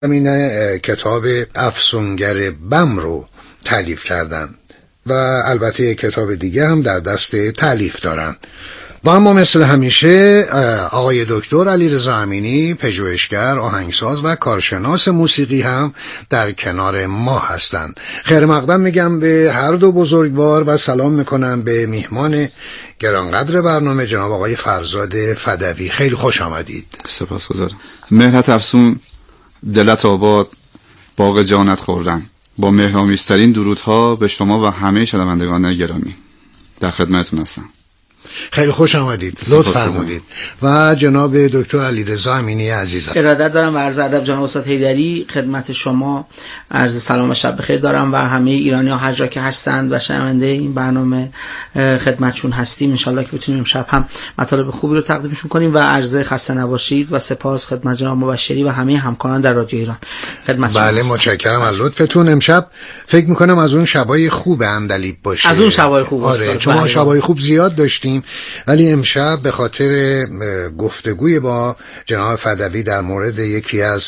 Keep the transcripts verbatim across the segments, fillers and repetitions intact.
همین کتاب افسونگر بم رو تالیف کردن و البته کتاب دیگه هم در دست تالیف دارن. و اما مثل همیشه آقای دکتر علیرضا امینی، پژوهشگر، آهنگساز و کارشناس موسیقی هم در کنار ما هستند. خیر مقدم میگم به هر دو بزرگوار و سلام میکنم به میهمان گرانقدر برنامه جناب آقای فرزاد فدوی. خیلی خوش آمدید. سپاسگزارم. مهرت افسون، دلت آباد، باغ جانت خوردن. با مهرآمیزترین درودها به شما و همه شنوندگان گرامی در خدمتتون هستم. خیلی خوش آمدید. لطف فرمودید. و جناب دکتر علیرضا امینی عزیزم. ارادت دارم و عرض ادب جناب استاد حیدری خدمت شما. عرض سلام و شب بخیر دارم و همه ایرانی‌ها هر جا که هستند و شنونده این برنامه خدمتشون هستیم. ان شاءالله که بتونیم امشب هم مطالب خوبی رو تقدیمشون کنیم و عرض خسته نباشید و سپاس خدمت جناب مبشری و همه همکاران در رادیو ایران. خدمت شما. بله متشکرم از لطفتون. امشب فکر می‌کنم از اون شبای خوب عندلیب باشه. از اون شبای خوب. آره چون ما شبای خوب زیاد داشتیم، ولی امشب به خاطر گفتگوی با جناب فدوی در مورد یکی از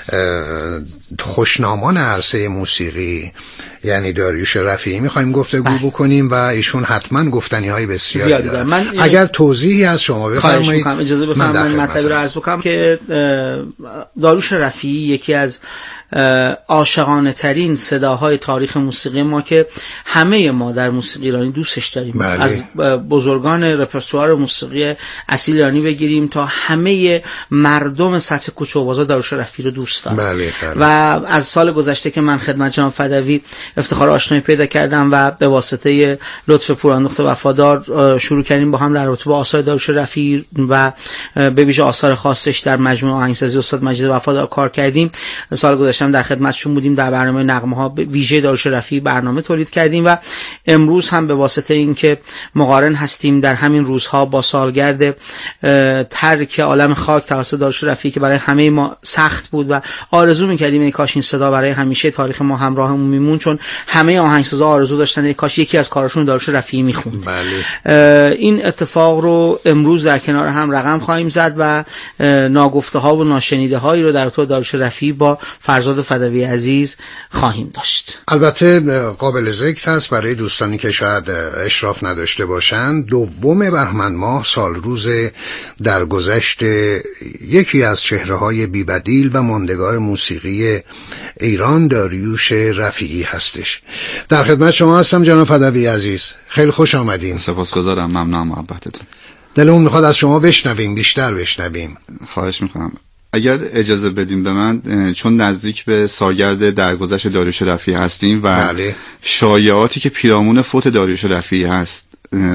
خوشنامان عرصه موسیقی یعنی داریوش رفیعی میخوایم گفتگو بله. بکنیم و ایشون حتما گفتنی های بسیاری دارن. من اگر توضیحی از شما بفرمایید اجازه بفرمایید مطلبی رو عرض بکنم که داریوش رفیعی یکی از عاشقانه ترین صداهای تاریخ موسیقی ما که همه ما در موسیقی ایرانی دوستش داریم. بله. از بزرگان رپرتوار موسیقی اصیل ایرانی بگیریم تا همه مردم سطح کوچه و بازار داریوش رفیعی رو دوست دارن. بله. بله. و از سال گذشته که من خدمت جناب فدوی افتخار آشنایی پیدا کردم و به واسطه لطف پوراندخت وفادار شروع کردیم با هم در رابطه با آثار داریوش رفیعی و به ویژه آثار خاصش در مجموعه آهنگسازی استاد مجید وفادار کار کردیم. سال گذشته در خدمتشون بودیم، در برنامه نغمه ها به ویژه داریوش رفیعی برنامه تولید کردیم و امروز هم به واسطه اینکه مقارن هستیم در همین روزها با سالگرد ترک عالم خاک توسط داریوش رفیعی که برای همه ما سخت بود و آرزو می‌کردیم ای کاش این صدا برای همیشه تاریخ ما همراهمون میمون، چون همه آهنگسازا آرزو داشتن ای کاش یکی از کاراشون داریوش رفیعی میخوند. بله. این اتفاق رو امروز در کنار هم رقم خواهیم زد و ناگفته ها و ناشنیده هایی رو در تو داریوش رفیعی با فرزاد فدوی عزیز خواهیم داشت. البته قابل ذکر هست برای دوستانی که شاید اشراف نداشته باشند، دوم بهمن ماه سال روز درگذشت یکی از چهره‌های بی‌بدیل و ماندگار موسیقی ایران داریوش رفیعی هستش. در خدمت شما هستم جناب فدوی عزیز. خیلی خوش آمدین. سپاسگزارم. ممنونم محبتتون. دلمون میخواد از شما بشنویم، بیشتر بشنویم. خواهش میکنم. اگر اجازه بدیم به من، چون نزدیک به سالگرد درگذشت داریوش رفیعی هستیم و بله. شایعاتی که پیرامون فوت داریوش رفیعی هست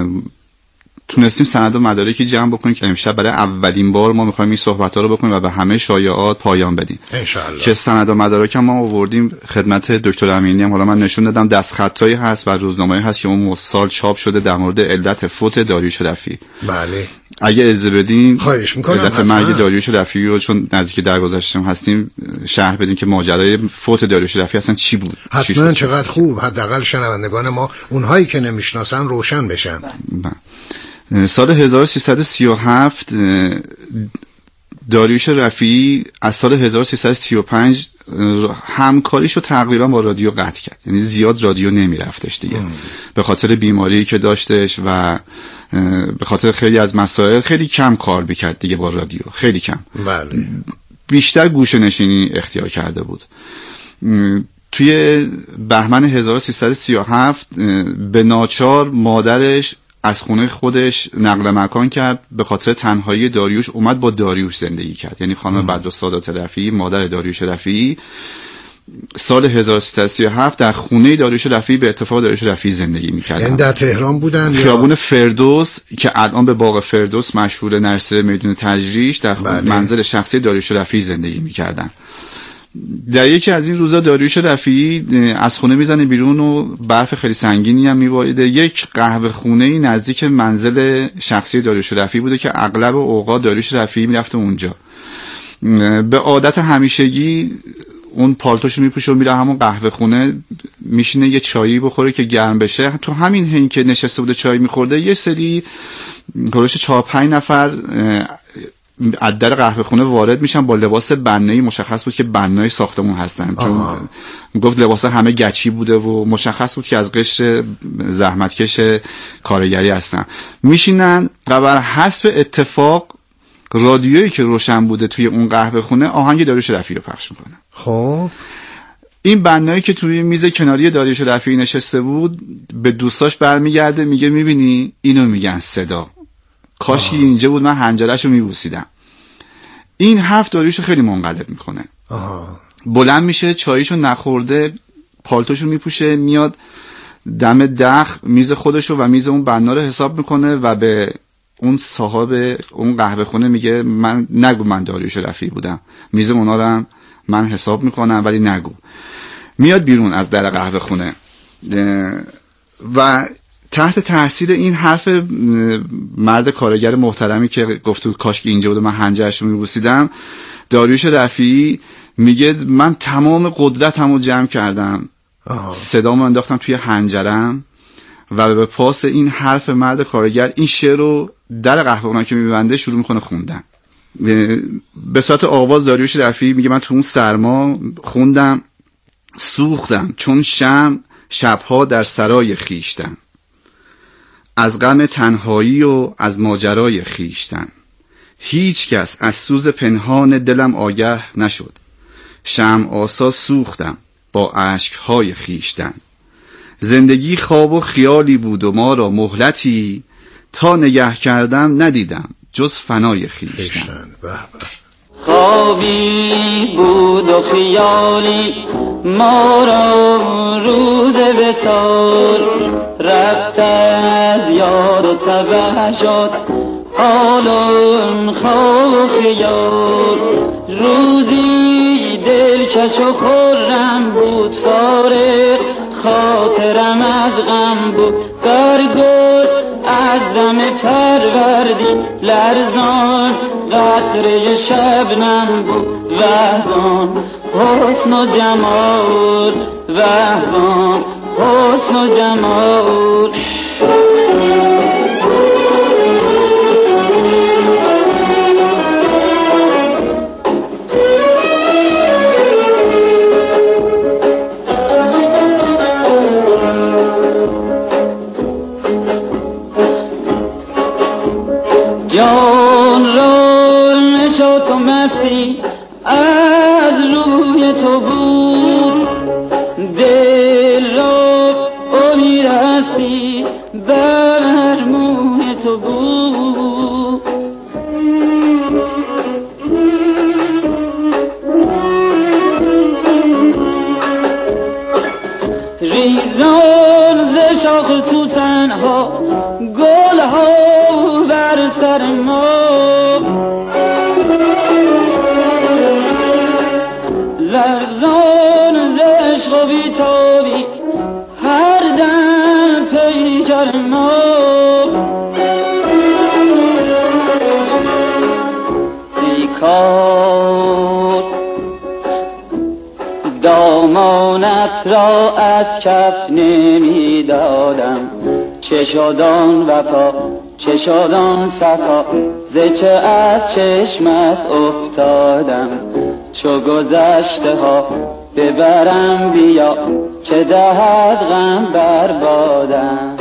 تونستیم سند و مدارکی جمع بکنیم که امشب برای اولین بار ما میخوایم این صحبت‌ها رو بکنیم و به همه شایعات پایان بدیم انشالله. که سند و مدارک هم ما آوردیم خدمت دکتر امینی، هم حالا من نشون دادم دستخطایی هست و روزنامه‌ای هست که اون سال چاپ شده در مورد علت فوت داریوش رفیعی. بله. اگه اجازه بدین خواهش می‌کنم علت مرگ داریوش رفیعی رو چون نزدیک درگذشتیم هستیم شرح بدیم که ماجرای فوت داریوش رفیعی اصلا چی بود. حتما چقدر خوب، حداقل شنوندگان ما اونهایی که نمیشناسن روشن بشن. بله. سال هزار و سیصد و سی و هفت داریوش رفیعی از سال هزار و سیصد و سی و پنج همکاریشو تقریبا با رادیو قطع کرد، یعنی زیاد رادیو نمیرفتش دیگه ام. به خاطر بیماری که داشتش و به خاطر خیلی از مسائل خیلی کم کار میکرد دیگه با رادیو، خیلی کم. بله. بیشتر گوشه نشینی اختیار کرده بود. توی بهمن هزار و سیصد و سی و هفت به ناچار مادرش از خونه خودش نقل مکان کرد، به خاطر تنهایی داریوش اومد با داریوش زندگی کرد، یعنی خانم بدرالسادات رفیعی مادر داریوش رفیعی سال هزار و سیصد و سی و هفت در خونه داریوش رفیعی به اتفاق داریوش رفیعی زندگی می‌کردن. یعنی در تهران بودن یا خیابون فردوس که الان به باغ فردوس مشهور نرسه میدون تجریش در بله. منزل شخصی داریوش رفیعی زندگی می‌کردن. در یکی از این روزا داریوش رفیعی از خونه میزنه بیرون و برف خیلی سنگینی هم میباریده. یک قهوه خونه‌ای نزدیک منزل شخصی داریوش رفیعی بوده که اغلب اوقات داریوش رفیعی میرفته اونجا. به عادت همیشگی اون پالتوشو میپوشه و میره همون قهوه خونه میشینه یه چایی بخوره که گرم بشه. تو همین حین که نشسته بوده چای میخورده یه سری کلوش چهار پنج نفر از در قهوه خونه وارد میشم با لباس بنایی. مشخص بود که بنای ساختمون هستن، چون گفت لباس همه گچی بوده و مشخص بود که از قشر زحمتکش کارگری هستن. میشینن و بر حسب اتفاق رادیویی که روشن بوده توی اون قهوه خونه آهنگ داریوش رفیعی رو پخش میکنه. خب این بنایی که توی میز کناری داریوش رفیعی نشسته بود به دوستاش برمیگرده میگه میبینی اینو میگن صدا، کاش اینجا بود من حنجره‌شو میبوسیدم. این حرف داریوشو خیلی منقلب میکنه. آه. بلند میشه، چاییشو نخورده، پالتوشو میپوشه، میاد دم دخ میز خودشو و میز اون بنا رو حساب میکنه و به اون صاحب اون قهوه خونه میگه من نگو من داریوش رفیعی بودم، میز اونا رو من حساب میکنم ولی نگو. میاد بیرون از در قهوه خونه و تحت تاثیر این حرف مرد کارگر محترمی که گفت کاش که اینجا بود من حنجرش رو میبوسیدم، داریوش رفیعی میگه من تمام قدرتمو جمع کردم، صدامو انداختم توی حنجرم و به پاس این حرف مرد کارگر این شعر رو در قهوه اونایی که میبنده شروع میکنه خوندن. به صورت آواز داریوش رفیعی میگه من تو اون سرما خوندم سوختم چون شمع شبها در سرای خیشتن، از غم تنهایی و از ماجرای خیشتن، هیچ کس از سوز پنهان دلم آگه نشد، شمع آسا سوختم با اشکهای خیشتن، زندگی خواب و خیالی بود و ما را مهلتی، تا نگه کردم ندیدم جز فنای خیشتن. خوابی بود و خیالی ما را روز وصال، رفت از یاد و تبه شد حالم خواب و خیال، روزی دلکش و خرم بود فارغ، خاطرم از غم بود برگل، از دم پروردی لرزان، قطره شبنم بود وحزان، حسن و جمال وحزان، حسن و جمال. جان را نشو تو مستی از روی تو بود، دل را امید هستی بر موی تو بود، ریزان ز شاخ سوسن ها گل ها بر سر ما، لرزان ز عشق و بیتابی هر دم پیکر ما، بیکار دامانت را از کف نمی دادم، چه شدان وفا چه شدان صفا، ز چه از چشمت افتادم، چو گذشته ها ببرم بیا که دهد غم بربادم.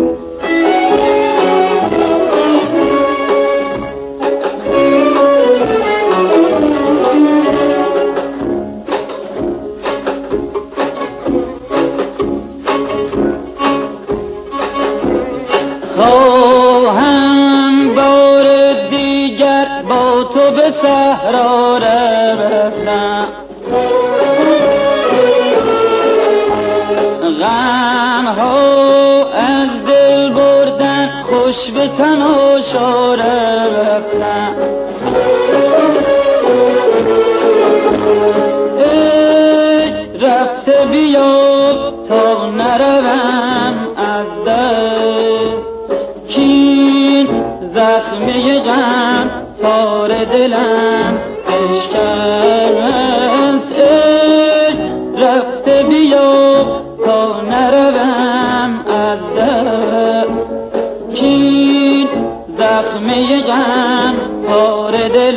خواهم بار دیگر با تو به صحرا رفتم، غمها از دل بردن خوش به تماشا رفتم، ای رفته بیا تا نروم از دل، کین زخمه غم تار دلم اشکست، ای رفته بیا تا نروم از دل، کین زخمه غم تار دلم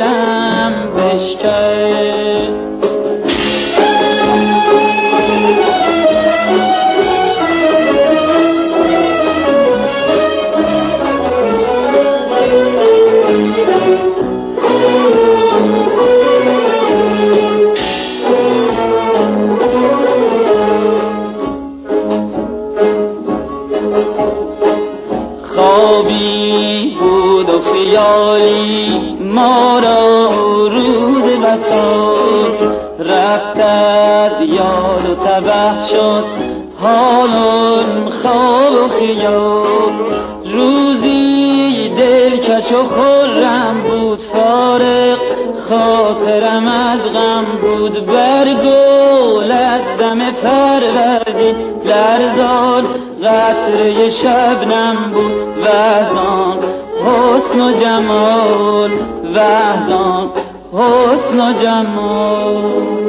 بدتر یاد و تبه شد حالم خواب و خیال. روزی دلکش و خرم بود فارغ خاطرم از غم بود. برگل از دم فروردین لرزان قطره شبنم بود. وحزان حسن و جمال وحزان حسن و جمال.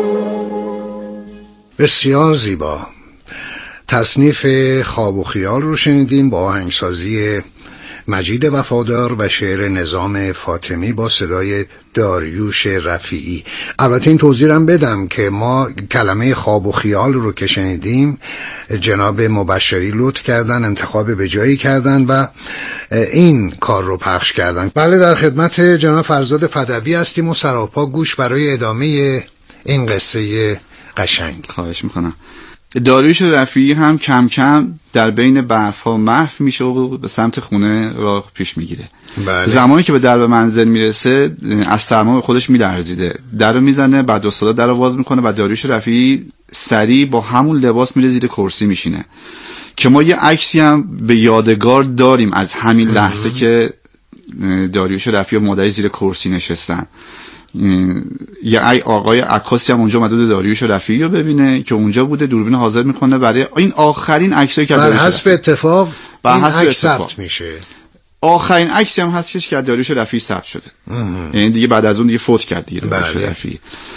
بسیار زیبا. تصنیف خواب و خیال رو شنیدیم با آهنگسازی مجید وفادار و شعر نظام فاطمی با صدای داریوش رفیعی. البته این توضیح هم بدم که ما کلمه خواب و خیال رو که شنیدیم جناب مبشری لطف کردن، انتخاب به جایی کردن و این کار رو پخش کردن. بله، در خدمت جناب فرزاد فدوی هستیم و سراپا گوش برای ادامه این قصه قشنگ. خواهش میکنم. داریوش رفیعی هم کم کم در بین برفها محو میشه و به سمت خونه راه پیش میگیره. بله. زمانی که به درب منزل میرسه از سرما خودش میلرزیده، در رو میزنه، بعد استاد در رو باز میکنه و داریوش رفیعی سریع با همون لباس میره زیر کرسی میشینه که ما یه عکسی هم به یادگار داریم از همین لحظه که داریوش رفیعی و مادری زیر کرسی نشستن. یه آقای عکاسی هم اونجا اومده داریوش رفیعی رو ببینه که اونجا بوده، دوربین حاضر میکنه برای این آخرین عکسایی که بر حسب اتفاق این عکس ثبت میشه. آخرین عکسی هم هستش که داریوش رفیعی ثبت شده، یعنی دیگه بعد از اون دیگه فوت کرد دیگه داریوش رفیعی.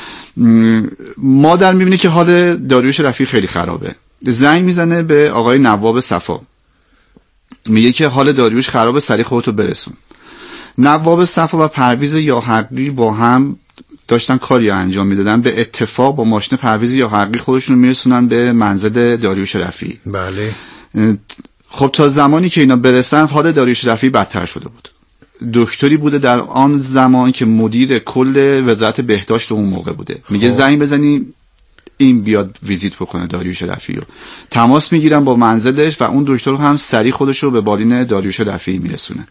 مادر میبینه که حال داریوش رفیعی خیلی خرابه، زنگ میزنه به آقای نواب صفا، میگه که حال داریوش خرابه، سریع خودتو برسون. نواب صفا و پرویز یاحقی با هم داشتن کاری انجام میدادن، به اتفاق با ماشین پرویز یاحقی خودشون میرسونن به منزل داریوش رفیعی. بله. خب تا زمانی که اینا برسن حال داریوش رفیعی بدتر شده بود. دکتری بوده در آن زمان که مدیر کل وزارت بهداشت اون موقع بوده، میگه زنگ بزنی این بیاد ویزیت بکنه داریوش رفیعی رو. تماس میگیرن با منزلش و اون دکتر هم سریع خودش رو به بالین داریوش رفیعی میرسونه.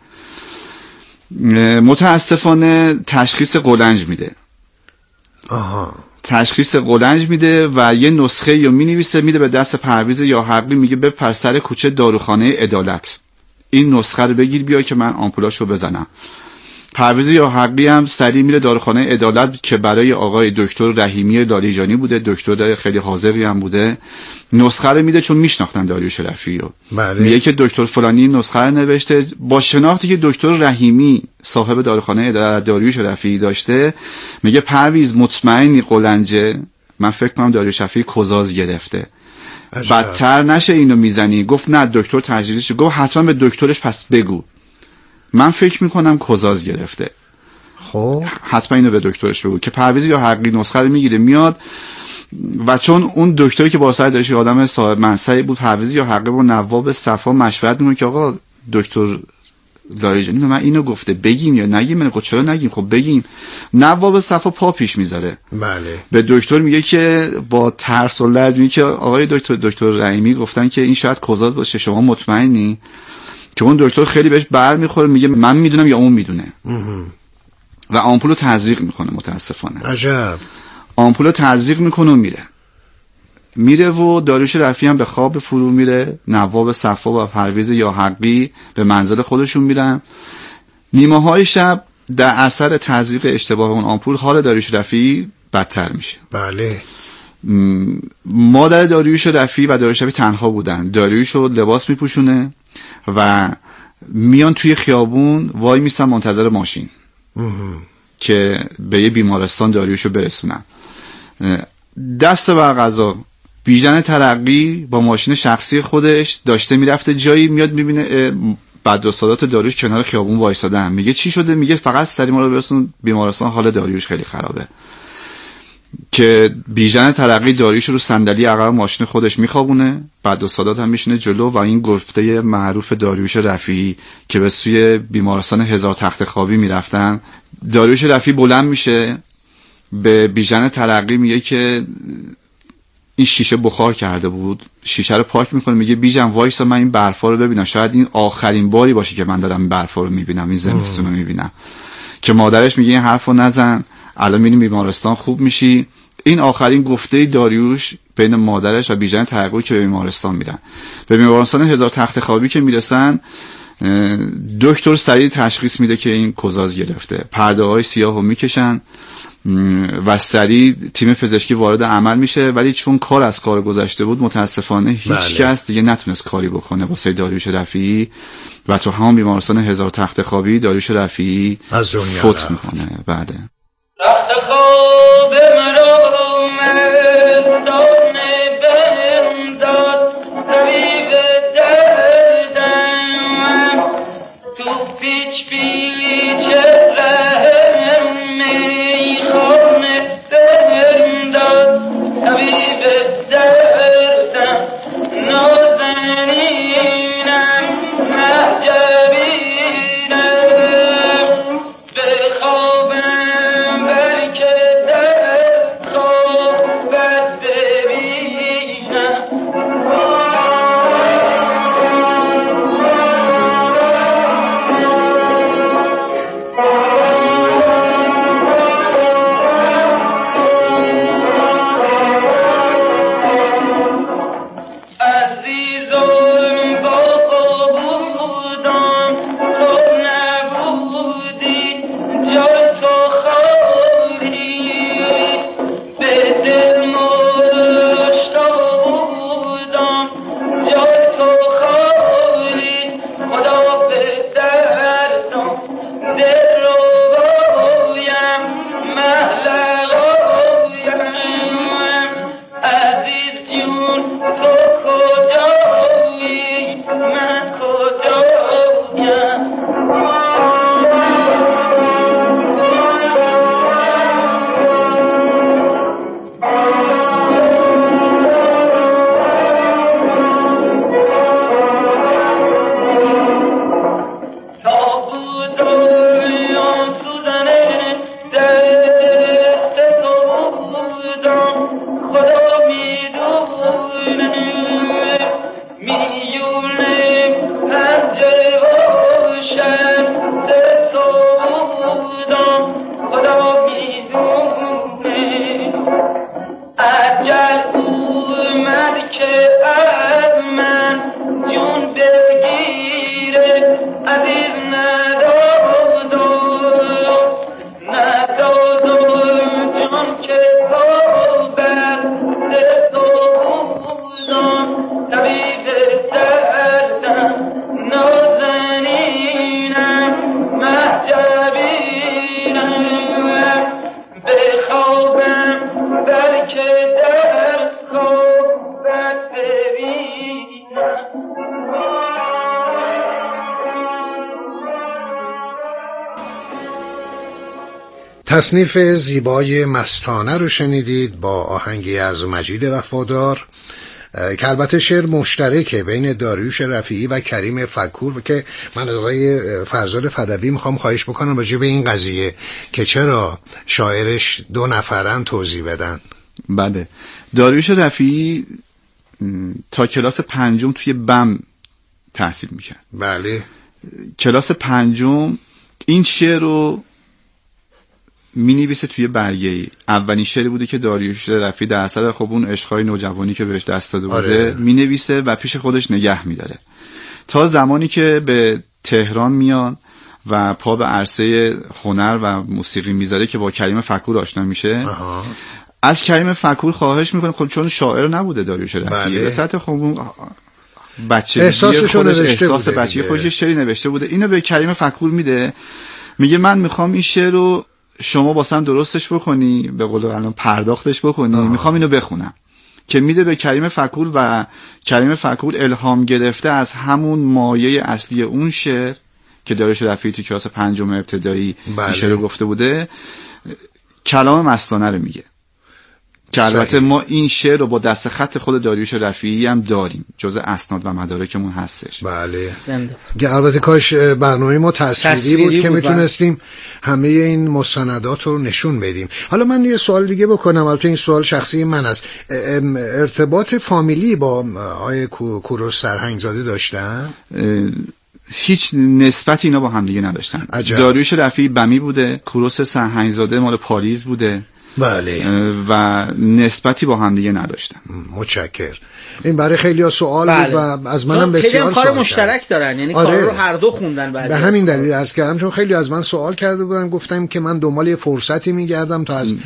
متاسفانه تشخیص قولنج میده. آها. تشخیص قولنج میده و یه نسخه یا مینویسه میده به دست پرویز یاحقی، میگه بپر سر کوچه داروخانه عدالت، این نسخه رو بگیر بیا که من آمپولاشو بزنم. پرویز یاحقی هم سریع میره داروخانه عدالت که برای آقای دکتر رحیمی لالیجانی بوده، دکتر خیلی حاضری هم بوده. نسخه رو میده چون میشناختن داریوش رفیعی رو. بله. میگه که دکتر فلانی نسخه رو نوشته، با شناختی که دکتر رحیمی صاحب داروخانه عدالت داریوش رفیعی داشته، میگه پرویز مطمئنی قولنجه؟ من فکر کنم داریوش رفیعی کوزاز گرفته. عجب. بدتر نشه اینو میزنی. گفت نه دکتر تجدیدش. گفت حتما به دکترش پس بگو، من فکر میکنم کوزاز گرفته. خب حتما اینو به دکترش بگو. که پرویز یاحقی نسخه رو میگیره میاد و چون اون دکتری که با سر داشت آدم صاحب منصبی بود، پرویز یاحقی با نواب صفا مشورت میکنه که آقا دکتر لاریجانی من اینو گفته بگیم یا نگیم؟ من چرا نگیم؟ خب بگیم. نواب صفا پا پیش میذاره. بله. به دکتر میگه که با ترس و لرز میگه که آقای دکتر دکتر رحیمی گفتن که این شاید کوزاز باشه، شما مطمئنی؟ که اون دکتر خیلی بهش بر میخوره، میگه من میدونم یا اون میدونه و آمپول رو تزریق میکنه. متاسفانه عجب. آمپول رو تزریق میکنه و میره میره و داریوش رفیعی هم به خواب فرو میره. نواب صفا و پرویز یاحقی به منزل خودشون میرن. نیمه های شب در اثر تزریق اشتباه اون آمپول حال داریوش رفیعی بدتر میشه. بله. مادر داریوش رفیعی و داریوش رفیعی تنها بودن. داریوش رو لباس میپوشونه و میان توی خیابون وای میسن منتظر ماشین که به یه بیمارستان داریوشو برسونن. دست بر قضا بیژن ترقی با ماشین شخصی خودش داشته میرفته جایی، میاد میبینه بعد سادات داریوش کنار خیابون وایسادن. میگه چی شده؟ میگه فقط سری ما رو برسون بیمارستان، حال داریوش خیلی خرابه. که بیژن ترقی داریوش رو صندلی عقب ماشین خودش میخوابونه، بعد سادات هم میشینه جلو و این گفته معروف داریوش رفیعی که به سوی بیمارستان هزار تخت خوابی میرفتن. داریوش رفیعی بلند میشه به بیژن ترقی میگه که این شیشه بخار کرده بود، شیشه رو پاک میکنه، میگه بیژن وایسا من این برفا رو ببینم، شاید این آخرین باری باشه که من دارم این برفا رو میبینم، این زمستون رو میبینم. که مادرش میگه این حرفو نزن، الان میریم بیمارستان خوب میشی. این آخرین گفته داریوش بین مادرش و بیژن ترقی که به بیمارستان میرن. به بیمارستان هزار تخت خوابی که میرسن، دکتر سریع تشخیص میده که این کزاز گرفته. پرده های سیاه رو میکشن و سریع تیم پزشکی وارد عمل میشه، ولی چون کار از کار گذشته بود متاسفانه هیچ بله. کس دیگه نتونست کاری بکنه واسه داریوش رفیعی و تو همون بیمارستان هزار تخت خوابی داریوش رفیعی از دنیا فوت میکنه. بعد تخت خواب مرا مستان بهم داد، طبیب دردم تو پیچ پیچ رحم میخانه بهم داد، طبیب دردم نازنینم محجبینم به خوابم بلکه در خوابت ببینم. عزیزم با بودم تو نبودی، جای تو خالی به دل مشتاق بودم، جای تو خالی خدا به دردم دل رو بایم محلقایم. عزیز جون تو کجایی من کجایم؟ تا بودم سوزن دست تو بودم، خدا میدونه میونه پنجه و شرط تو بودم، خدا میدونه اجل اومد که از من جون بگیره، عزیز ندادم ندادم جون که تا بر تو بودم، طبیب دردم نازنینم محجبینم به خوابم بلکه در خوابت ببینم. تصنیف زیبای مستانه رو شنیدید با آهنگی از مجید وفادار که البته شعر مشترکه بین داریوش رفیعی و کریم فکور، و که من از آقای فرزاد فدوی میخوام خواهش بکنم راجع به این قضیه که چرا شاعرش دو نفرن توضیح بدن. بله، داریوش رفیعی تا کلاس پنجم توی بم تحصیل میکرد. بله، کلاس پنجم این شعر رو می نویسه توی برگه‌ای. اولین شعری بوده که داریوش رفیعی در اثر خب اون عشقای نوجوانی که بهش دست داده بوده آره. می نویسه و پیش خودش نگه می داره تا زمانی که به تهران میان و پا به عرصه هنر و موسیقی میذاره که با کریم فکور آشنا میشه. آها. از کریم فکور خواهش میکنه، خب چون شاعر نبوده داریوش رفیعی به سطح خب اون بچه احساسش احساس بچگی خودش شعری نوشته بوده، اینو به کریم فکور میده، میگه من میخوام این شعر رو شما واسم درستش بکنی، به قول الان پرداختش بکنی، آه. میخوام اینو بخونم. که میده به کریم فکور و کریم فکور الهام گرفته از همون مایه اصلی اون شعر که داریوش رفیعی تو کلاس پنجم ابتدایی این شعر رو گفته بوده، کلام مستانه رو میگه که البته ما این شعر رو با دست خط خود داریوش رفیعی هم داریم، جزء اسناد و مدارکمون هستش. بله زنده. البته کاش برنامه ما تصویری, تصویری بود, بود که میتونستیم همه این مستندات رو نشون بدیم. حالا من یه سوال دیگه بکنم، البته این سوال شخصی من است. ارتباط فامیلی با آقای کوروش سرهنگزاده داشتن؟ هیچ نسبتی اینا با هم دیگه نداشتن. عجب. داریوش رفیعی بمی بوده، کوروش سرهنگزاده مال پاریز بوده بله. و نسبتی با هم دیگه نداشتن. متشکر. این برای خیلی ها سوال بله. بود و از منم بسیار کار سوال مشترک کرد. دارن، یعنی آره. کار رو هر دو خوندن. بعد به همین دلیل عرض کردم، چون خیلی از من سوال کرده بودن، گفتم که من دنبال یه فرصتی میگردم تا از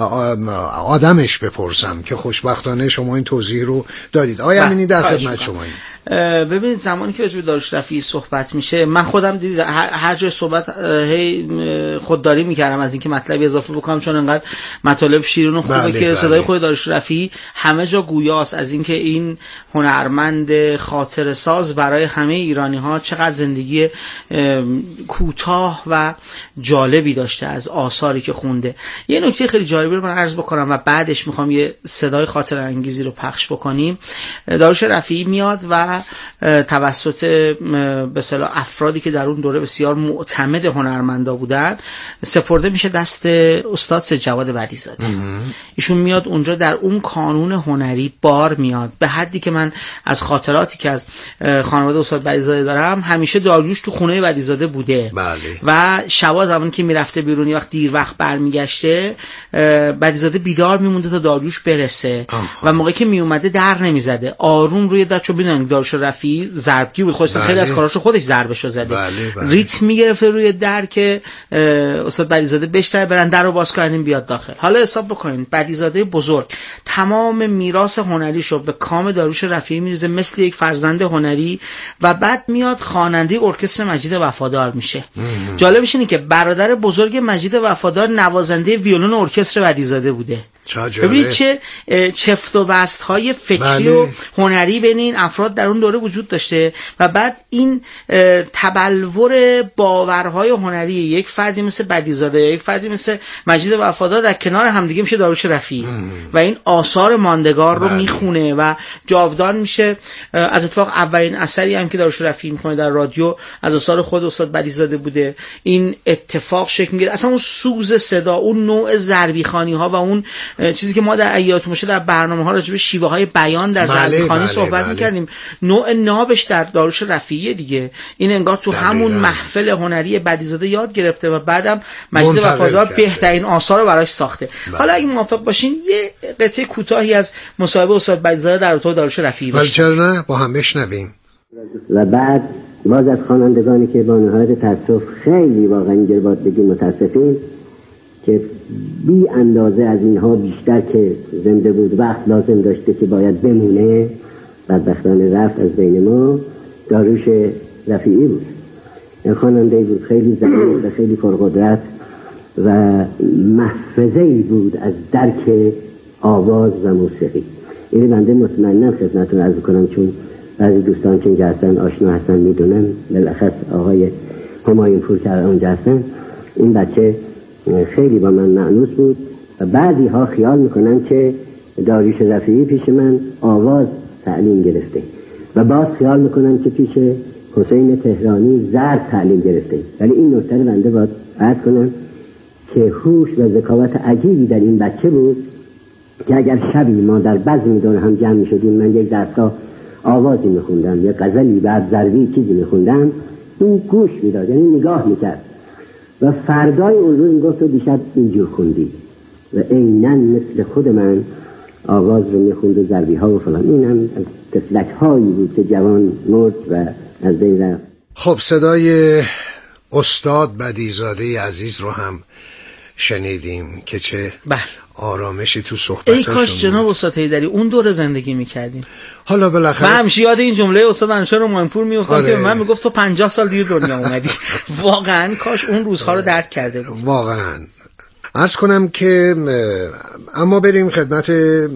آدمش بپرسم که خوشبختانه شما این توضیح رو دادید. آیا امینی در خدمت شما. ببینید زمانی که راجع به داریوش رفیعی صحبت میشه، من خودم دیدید هر جای صحبت هی خودداری میکردم از اینکه مطلبی اضافه بکنم، چون انقدر مطالب شیرین و خوبه بله، که بله. صدای خود داریوش رفیعی همه جا گویاست از اینکه این هنرمند خاطره ساز برای همه ایرانی ها چقدر زندگی کوتاه و جالبی داشته از آثاری که خونده. یه نکته خیلی جالبی رو من عرض بکنم و بعدش میخوام یه صدای خاطره انگیزی رو پخش بکنیم. داریوش رفیعی میاد و توسط به اصطلاح افرادی که در اون دوره بسیار معتمد هنرمندا بودن سپرده میشه دست استاد سید جواد بدیزاده. ایشون میاد اونجا در اون کانون هنری بار میاد، به حدی که من از خاطراتی که از خانواده استاد بدیزاده دارم همیشه داریوش تو خونه بدیزاده بوده. بله. و شبا زمانی که میرفته بیرونی وقت دیر وقت برمیگشته بدیزاده بیدار میمونده تا داریوش برسه. آه. و موقعی که میومده در نمیزده، آروم روی در چوب ببینن داریوش رفیعی ضربگیر بود، خودش بله. خیلی از کاراشو خودش ضربشو زده. بله بله. ریتم میگرفته روی در که استاد بدیزاده بشتره برن در رو باز کنیم بیاد داخل. حالا حساب بکنین بدیزاده بزرگ تمام میراث هنریشو به کام داریوش رفیعی میریزه مثل یک فرزند هنری و بعد میاد خواننده ارکستر مجید وفادار میشه. جالبش اینه که برادر بزرگ مجید وفادار نوازنده ویولون ارکستر بدیزاده بوده. ببینید چه چفت و بست های فکری بله. و هنری بین این افراد در اون دوره وجود داشته و بعد این تبلور باورهای هنری یک فردی مثل بدیزاده، یک فردی مثل مجید وفادار در کنار همدیگه میشه داریوش رفیعی و این آثار ماندگار رو بله. میخونه و جاودان میشه. از اتفاق اولین اثری هم که داریوش رفیعی میکنه در رادیو از آثار خود استاد بدیزاده بوده. این اتفاق شکل میگیره، اصلا اون سوز صدا، اون نوع ضربیخوانی ها و اون چیزی که ما در ایات مشه در برنامه ها راجع به شیوه های بیان در بله ضربیخوانی بله صحبت بله. میکردیم. نوع نابش در داریوش رفیعی دیگه این انگار تو دقیقا. همون محفل هنری بدیزاده یاد گرفته و بعدم مجید وفادار بهترین آثار رو براش ساخته. بله. حالا اگه موافق باشین یه قطعه کوتاهی از مصاحبه استاد بدیزاده در رابطه با داریوش رفیعی بشه. چرا نه؟ با هم بشنویم. و بعد باز از خوانندگانی که با نهایت تأسف خیلی واقعا اینجا باید بگیم متاسفیم که بی اندازه از اینها بیشتر که زنده بود وقت لازم داشته که باید بمونه، بدبختانه رفت از بین ما، داریوش رفیعی بود. این خواننده بود خیلی زمان و خیلی پرقدرت و محفظه‌ای بود از درک آواز و موسیقی. این بنده مطمئنم خدمتتون عرض کنم، چون بعضی دوستان که اینجا هستن آشنا هستن میدونن، بالاخص آقای همایون پور که اونجا هستن، این بچه خیلی با من معنوس بود و بعضی ها خیال میکنن که داریوش رفیعی پیش من آواز تعلیم گرفته و باز خیال میکنن که پیش حسین تهرانی ضرب تعلیم گرفته. ولی این نکته رو بنده باید عرض کنم که هوش و ذکاوت عجیبی در این بچه بود که اگر شبی ما در بزمی دور هم جمع میشدیم، من یک دستگاه آوازی میخوندم، یک غزلی بعد ضربی چیزی میخوندم، این گوش میداد، یعنی نگاه میکرد و فردای اون روز میگفت تو دیشب اینجور خوندی و عیناً مثل خود من آواز رو میخوند و ضربی ها و فلان. این هم از تفلک هایی بود که جوان مرد و از بین رفت. خب صدای استاد بدیزاده عزیز رو هم شنیدیم که چه بله. آرامشی تو صحبتاشون. ای کاش جناب استاد حیدری اون دوره زندگی میکردیم. حالا بالاخره من همیشه یاد این جمله استاد انشار همایونپور میافتم آره. که من میگفت تو پنجاه سال دیر دنیا اومدی. واقعا کاش اون روزها رو درک کرده بود. واقعا عرض کنم که اما بریم خدمت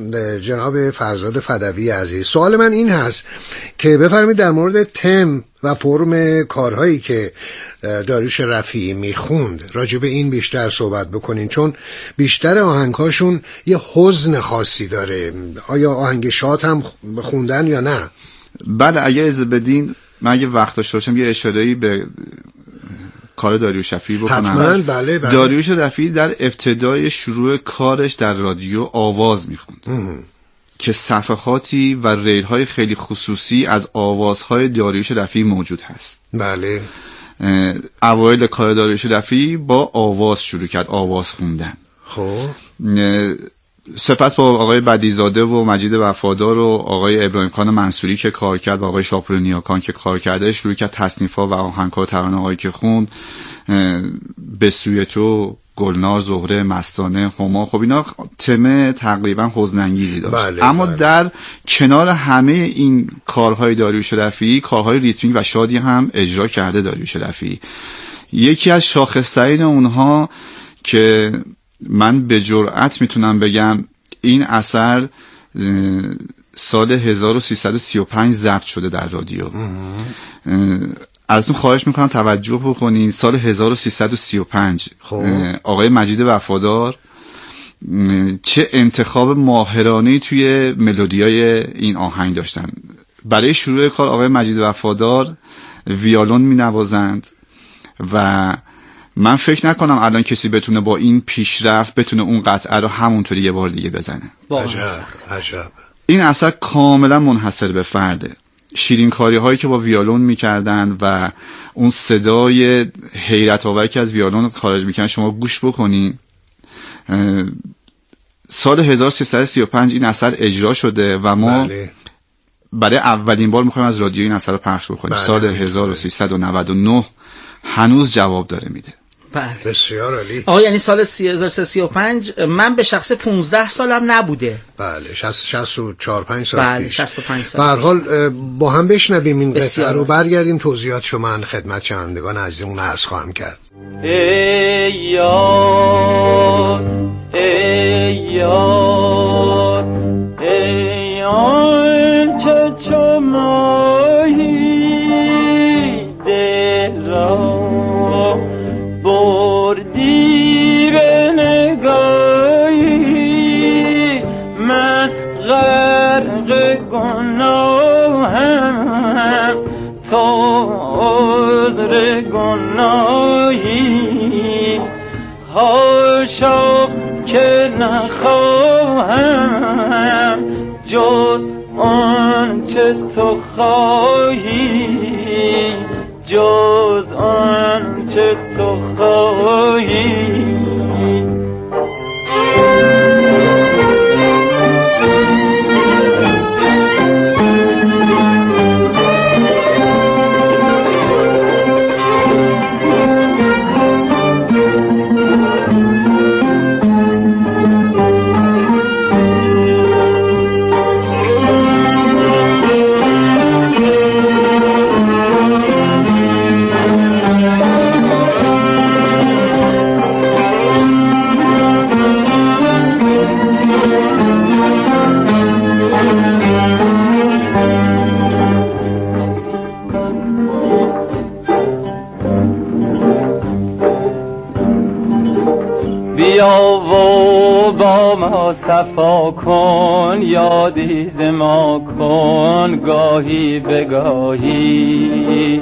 جناب فرزاد فدوی عزیز. سوال من این هست که بفرمایید در مورد تم و فرم کارهایی که داریوش رفیعی میخوند راجع به این بیشتر صحبت بکنین، چون بیشتر آهنگهاشون یه حزن خاصی داره. آیا آهنگ شاد هم خوندن یا نه؟ بله اگه اجازه بدین من اگه وقت داشته باشم یه اشاره‌ای به کار داریوش رفیعی بکنم. حتما بله بله. داریوش رفیعی در ابتدای شروع کارش در رادیو آواز میخوند که صفحاتی و ریل‌های خیلی خصوصی از آوازهای داریوش رفیعی موجود هست. بله. اوایل کار داریوش رفیعی با آواز شروع کرد، آواز خوندن. خب سپس با آقای بدیزاده و مجید وفادار و آقای ابراهیم خان منصوری که کار کرد و آقای شاپور نیاکان که کار کرده شروع کرد تصنیف‌ها و آهنگ‌ها و ترانه‌هایی که خوند، به سوی تو، گلنار، زهره، مستانه، هما، خب اینا تم تقریبا حزن‌انگیزی داشت. بله، اما بله. در کنار همه این کارهای داریوش رفیعی کارهای ریتمیک و شادی هم اجرا کرده داریوش رفیعی. یکی از شاخص‌ترین اونها که من به جرئت میتونم بگم این اثر سال هزار و سیصد و سی و پنج ضبط شده در رادیو. ازتون خواهش میکنم توجه بکنین. سال هزار و سیصد و سی و پنج آقای مجید وفادار چه انتخاب ماهرانه‌ای توی ملودیای این آهنگ داشتن. برای شروع کار آقای مجید وفادار ویولون مینوازند و من فکر نکنم الان کسی بتونه با این پیشرفت بتونه اون قطعه رو همونطوری یه بار دیگه بزنه. عجب عجب. این اثر کاملا منحصر به فرده. شیرین کاری هایی که با ویولون میکردن و اون صدای حیرت آوری که از ویولون خارج میکنن شما گوش بکنین. سال هزار و سیصد و سی و پنج این اثر اجرا شده و ما بله. برای اولین بار میخوایم از رادیو این اثر رو پخش بکنیم. بله. سال هزار و سیصد و نود و نه هنوز جواب داره میده. بله. بسیار عالی. آقا یعنی سال هزار و سیصد و سی و پنج من به شخص پانزده سالم نبوده. بله شصت و چهار پنج سال بله پیش. شصت و پنج سال. به هر حال با هم بشنویم این قطعه رو، برگردیم توضیحات شما من خدمت شنوندگان عزیزمون عرض خواهم کرد. ای یار ای یار ای یار که چو ماهی دل را بردی به نگاهی، من غرق گناهم تو عذر گناهی، حاشا که نخواهم جز آنچه تو خواهی، جز آنچه تو خواهی. بیا و با ما صفا کن، یادی ز ما کن گاهی به گاهی.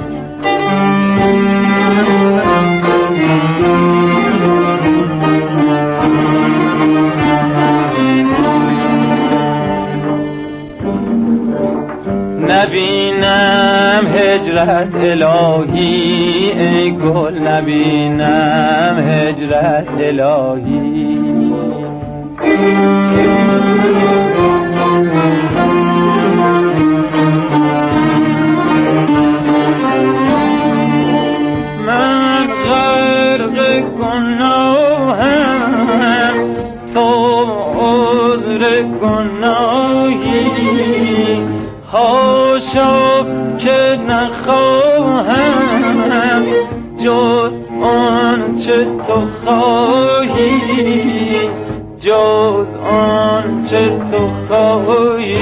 نبینم هجرت الهی ای گل، نبینم هجرت الهی. من غرق گناهم تو عذر گناهی، حاشا که نخواهم جز آنچه تو خواهی، جز آنچه تو خواهی.